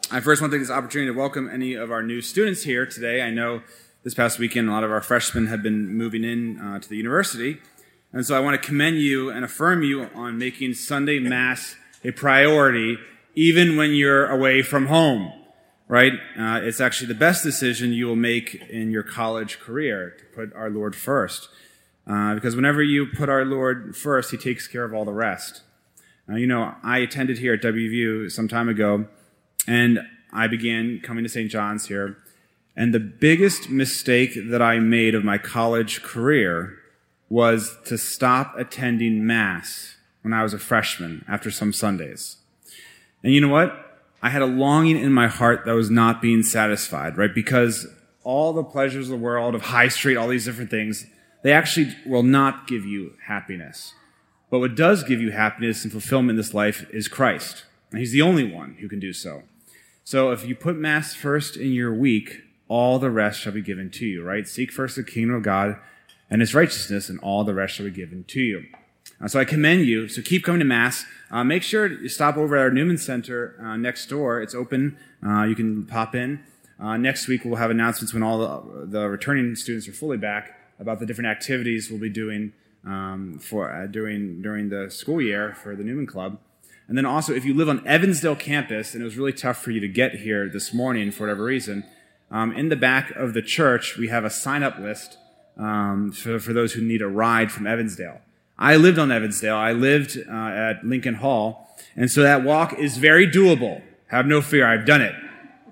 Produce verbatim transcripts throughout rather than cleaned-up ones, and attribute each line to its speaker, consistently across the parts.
Speaker 1: I first want to take this opportunity to welcome any of our new students here today. I know this past weekend a lot of our freshmen have been moving in uh, to the university, and so I want to commend you and affirm you on making Sunday Mass a priority even when you're away from home, right? Uh, it's actually the best decision you will make in your college career, to put our Lord first. Uh, because whenever you put our Lord first, he takes care of all the rest. Uh, you know, I attended here at W V U some time ago, and I began coming to Saint John's here. And the biggest mistake that I made of my college career was to stop attending Mass when I was a freshman after some Sundays. And you know what? I had a longing in my heart that was not being satisfied, right? Because all the pleasures of the world, of High Street, all these different things, they actually will not give you happiness. But what does give you happiness and fulfillment in this life is Christ. And he's the only one who can do so. So if you put Mass first in your week, all the rest shall be given to you, right? Seek first the kingdom of God and his righteousness, and all the rest shall be given to you. Uh, so I commend you. So keep coming to Mass. Uh, make sure you stop over at our Newman Center uh, next door. It's open. Uh, you can pop in. Uh, next week we'll have announcements when all the, the returning students are fully back about the different activities we'll be doing um, for uh, during during the school year for the Newman Club. And then also, if you live on Evansdale campus, and it was really tough for you to get here this morning for whatever reason, um, in the back of the church, we have a sign-up list um, for, for those who need a ride from Evansdale. I lived on Evansdale. I lived uh, at Lincoln Hall, and so that walk is very doable. Have no fear. I've done it.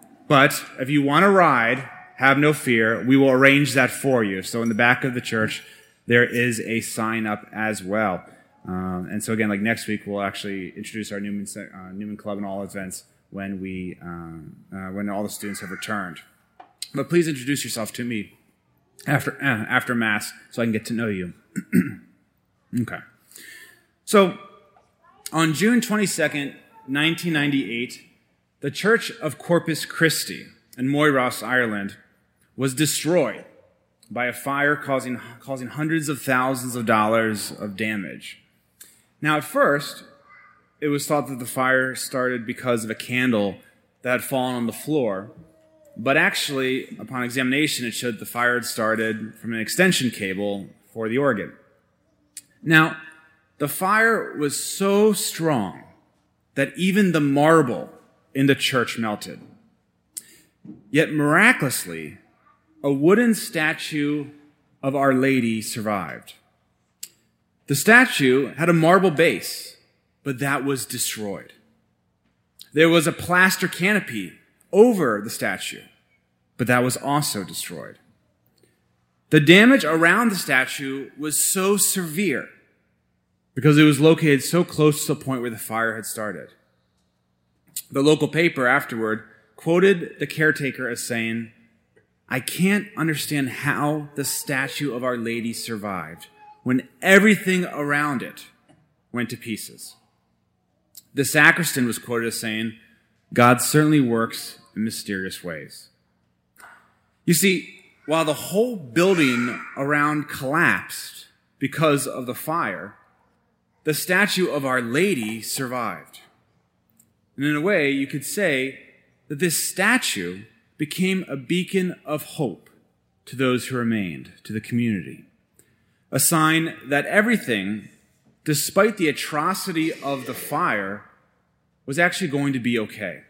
Speaker 1: But if you want a ride, have no fear. We will arrange that for you. So in the back of the church, there is a sign-up as well. Um, and so again, like next week, we'll actually introduce our Newman, uh, Newman Club and all events when we um, uh, when all the students have returned. But please introduce yourself to me after uh, after Mass so I can get to know you. Okay. So on June twenty-second, nineteen ninety-eight, the Church of Corpus Christi in Moyross, Ireland, was destroyed by a fire causing causing hundreds of thousands of dollars of damage. Now, at first, it was thought that the fire started because of a candle that had fallen on the floor, but actually, upon examination, it showed the fire had started from an extension cable for the organ. Now, the fire was so strong that even the marble in the church melted. Yet, miraculously, a wooden statue of Our Lady survived. The statue had a marble base, but that was destroyed. There was a plaster canopy over the statue, but that was also destroyed. The damage around the statue was so severe because it was located so close to the point where the fire had started. The local paper afterward quoted the caretaker as saying, "I can't understand how the statue of Our Lady survived when everything around it went to pieces." The sacristan was quoted as saying, "God certainly works in mysterious ways." You see, while the whole building around collapsed because of the fire, the statue of Our Lady survived. And in a way, you could say that this statue became a beacon of hope to those who remained, to the community. A sign that everything, despite the atrocity of the fire, was actually going to be okay.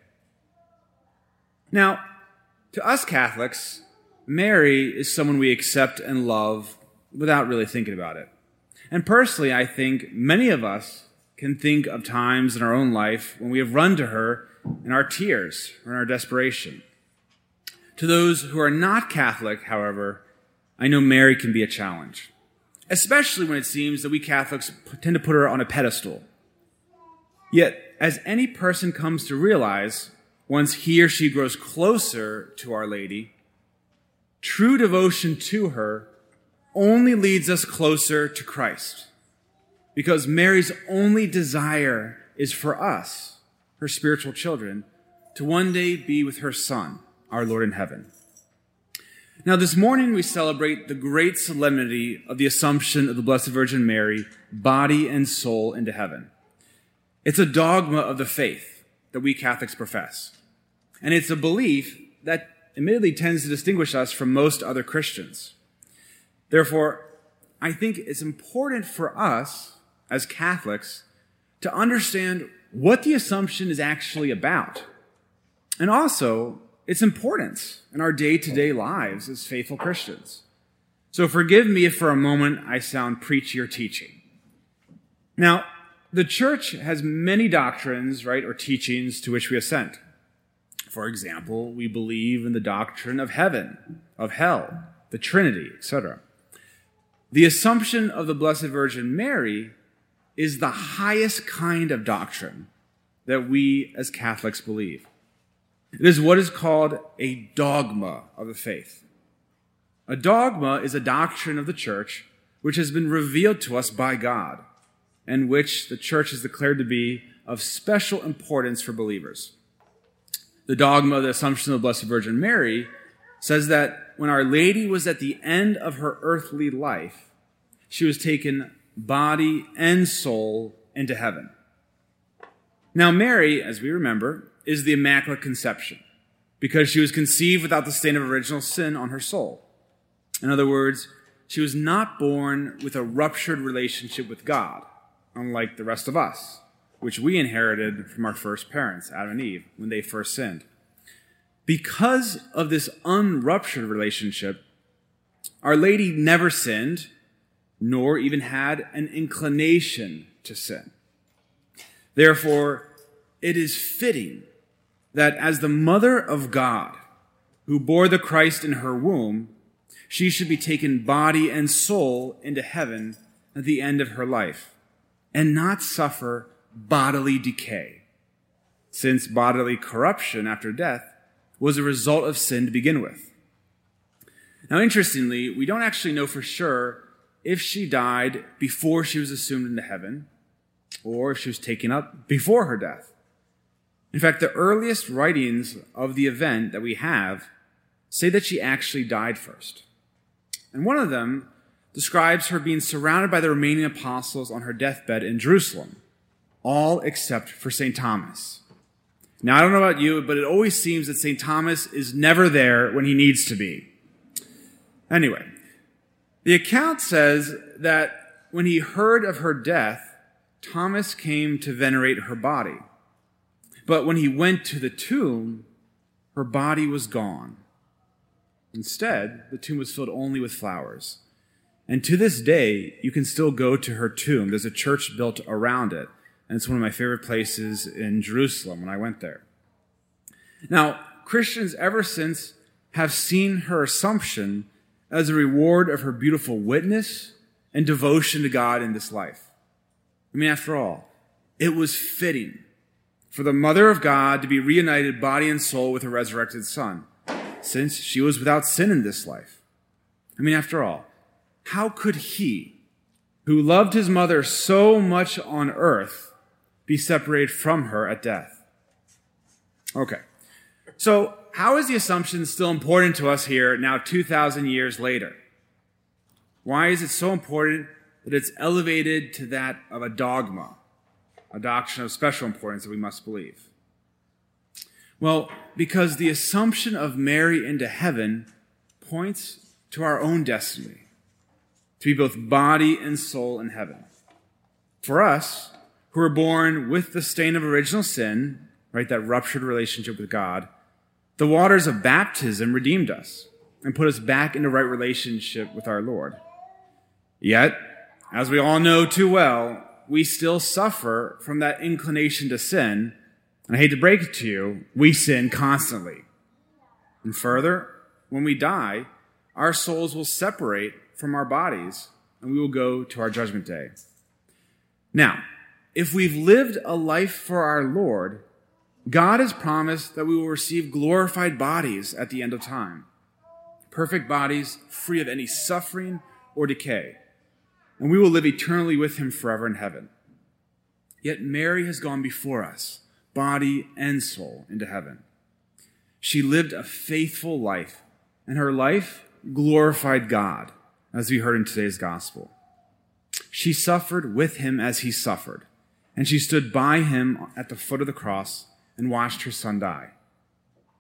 Speaker 1: Now, to us Catholics, Mary is someone we accept and love without really thinking about it. And personally, I think many of us can think of times in our own life when we have run to her in our tears or in our desperation. To those who are not Catholic, however, I know Mary can be a challenge, especially when it seems that we Catholics tend to put her on a pedestal. Yet, as any person comes to realize, once he or she grows closer to Our Lady, true devotion to her only leads us closer to Christ, because Mary's only desire is for us, her spiritual children, to one day be with her Son, our Lord in heaven. Now, this morning we celebrate the great solemnity of the Assumption of the Blessed Virgin Mary, body and soul, into heaven. It's a dogma of the faith that we Catholics profess. And it's a belief that admittedly tends to distinguish us from most other Christians. Therefore, I think it's important for us as Catholics to understand what the Assumption is actually about, and also its importance in our day-to-day lives as faithful Christians. So forgive me if for a moment I sound preachy or teaching. Now, the church has many doctrines, right, or teachings to which we assent. For example, we believe in the doctrine of heaven, of hell, the Trinity, et cetera. The Assumption of the Blessed Virgin Mary is the highest kind of doctrine that we as Catholics believe. It is what is called a dogma of the faith. A dogma is a doctrine of the church which has been revealed to us by God, and which the church has declared to be of special importance for believers. The dogma of the Assumption of the Blessed Virgin Mary says that when Our Lady was at the end of her earthly life, she was taken body and soul into heaven. Now, Mary, as we remember, is the Immaculate Conception, because she was conceived without the stain of original sin on her soul. In other words, she was not born with a ruptured relationship with God, unlike the rest of us, which we inherited from our first parents, Adam and Eve, when they first sinned. Because of this unruptured relationship, Our Lady never sinned, nor even had an inclination to sin. Therefore, it is fitting that as the Mother of God, who bore the Christ in her womb, she should be taken body and soul into heaven at the end of her life, and not suffer bodily decay, since bodily corruption after death was a result of sin to begin with. Now, interestingly, we don't actually know for sure if she died before she was assumed into heaven, or if she was taken up before her death. In fact, the earliest writings of the event that we have say that she actually died first. And one of them describes her being surrounded by the remaining apostles on her deathbed in Jerusalem, all except for Saint Thomas. Now, I don't know about you, but it always seems that Saint Thomas is never there when he needs to be. Anyway, the account says that when he heard of her death, Thomas came to venerate her body. But when he went to the tomb, her body was gone. Instead, the tomb was filled only with flowers. And to this day, you can still go to her tomb. There's a church built around it. And it's one of my favorite places in Jerusalem when I went there. Now, Christians ever since have seen her Assumption as a reward of her beautiful witness and devotion to God in this life. I mean, after all, it was fitting for the Mother of God to be reunited body and soul with her resurrected Son, since she was without sin in this life. I mean, after all, how could he, who loved his mother so much on earth, be separated from her at death? Okay, so how is the Assumption still important to us here now two thousand years later? Why is it so important that it's elevated to that of a dogma, a doctrine of special importance that we must believe? Well, because the Assumption of Mary into heaven points to our own destiny, to be both body and soul in heaven. For us, who are born with the stain of original sin, right, that ruptured relationship with God, the waters of baptism redeemed us and put us back into right relationship with our Lord. Yet, as we all know too well, we still suffer from that inclination to sin. And I hate to break it to you, we sin constantly. And further, when we die, our souls will separate from our bodies and we will go to our judgment day. Now, if we've lived a life for our Lord, God has promised that we will receive glorified bodies at the end of time. Perfect bodies free of any suffering or decay. And we will live eternally with him forever in heaven. Yet Mary has gone before us, body and soul, into heaven. She lived a faithful life, and her life glorified God, as we heard in today's gospel. She suffered with him as he suffered, and she stood by him at the foot of the cross and watched her son die.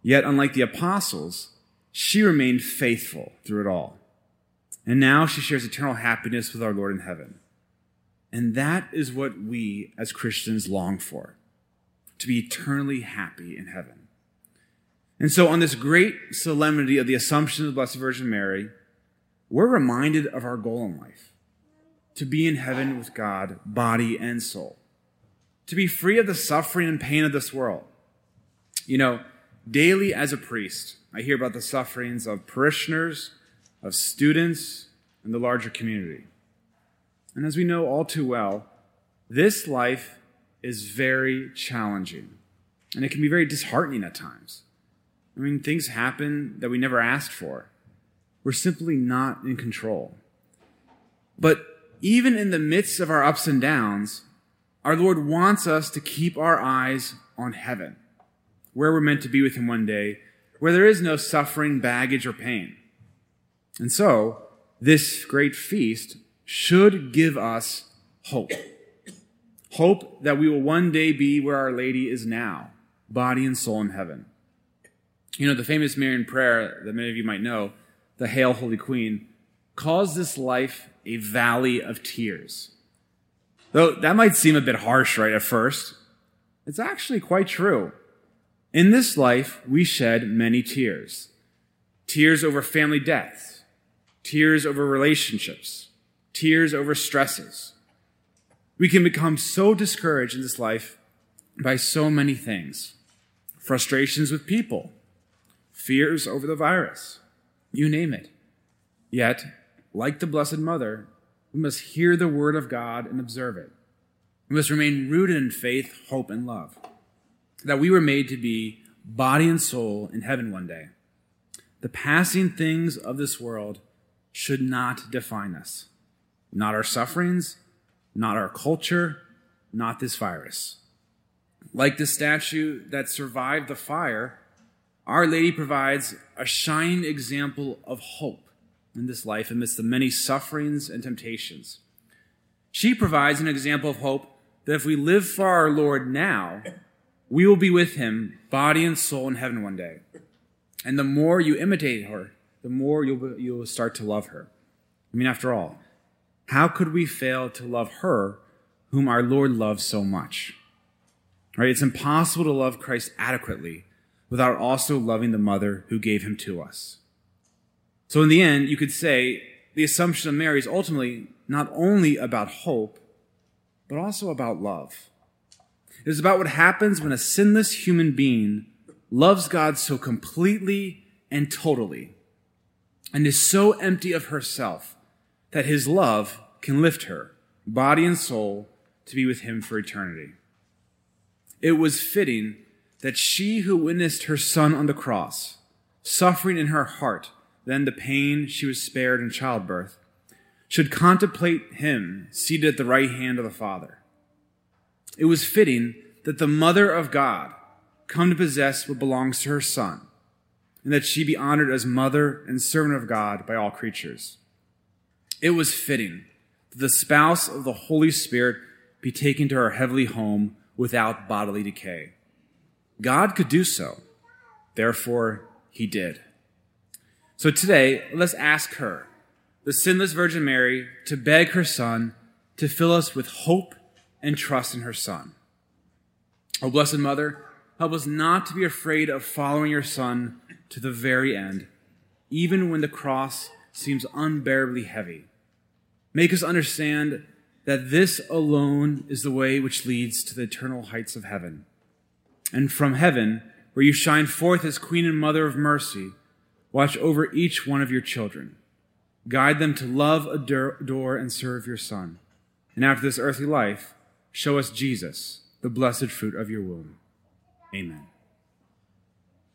Speaker 1: Yet, unlike the apostles, she remained faithful through it all. And now she shares eternal happiness with our Lord in heaven. And that is what we as Christians long for, to be eternally happy in heaven. And so on this great solemnity of the Assumption of the Blessed Virgin Mary, we're reminded of our goal in life, to be in heaven with God, body and soul, to be free of the suffering and pain of this world. You know, daily as a priest, I hear about the sufferings of parishioners, of students, and the larger community. And as we know all too well, this life is very challenging, and it can be very disheartening at times. I mean, things happen that we never asked for. We're simply not in control. But even in the midst of our ups and downs, our Lord wants us to keep our eyes on heaven, where we're meant to be with him one day, where there is no suffering, baggage, or pain. And so, this great feast should give us hope. Hope that we will one day be where Our Lady is now, body and soul in heaven. You know, the famous Marian prayer that many of you might know, the Hail, Holy Queen, calls this life a valley of tears. Though that might seem a bit harsh, right, at first, it's actually quite true. In this life, we shed many tears. Tears over family deaths, tears over relationships, tears over stresses. We can become so discouraged in this life by so many things. Frustrations with people, fears over the virus, you name it. Yet, like the Blessed Mother, we must hear the word of God and observe it. We must remain rooted in faith, hope, and love, that we were made to be body and soul in heaven one day. The passing things of this world should not define us. Not our sufferings, not our culture, not this virus. Like the statue that survived the fire, Our Lady provides a shining example of hope in this life amidst the many sufferings and temptations. She provides an example of hope that if we live for our Lord now, we will be with him, body and soul, in heaven one day. And the more you imitate her, the more you'll, you'll start to love her. I mean, after all, how could we fail to love her whom our Lord loves so much? Right? It's impossible to love Christ adequately without also loving the mother who gave him to us. So in the end, you could say the Assumption of Mary is ultimately not only about hope, but also about love. It is about what happens when a sinless human being loves God so completely and totally, and is so empty of herself that his love can lift her, body and soul, to be with him for eternity. It was fitting that she who witnessed her son on the cross, suffering in her heart, then the pain she was spared in childbirth, should contemplate him seated at the right hand of the Father. It was fitting that the Mother of God come to possess what belongs to her Son, and that she be honored as mother and servant of God by all creatures. It was fitting that the spouse of the Holy Spirit be taken to her heavenly home without bodily decay. God could do so. Therefore, he did. So today, let's ask her, the sinless Virgin Mary, to beg her Son to fill us with hope and trust in her Son. O Blessed Mother, help us not to be afraid of following your Son to the very end, even when the cross seems unbearably heavy. Make us understand that this alone is the way which leads to the eternal heights of heaven. And from heaven, where you shine forth as Queen and Mother of Mercy, watch over each one of your children. Guide them to love, adore, and serve your Son. And after this earthly life, show us Jesus, the blessed fruit of your womb. Amen.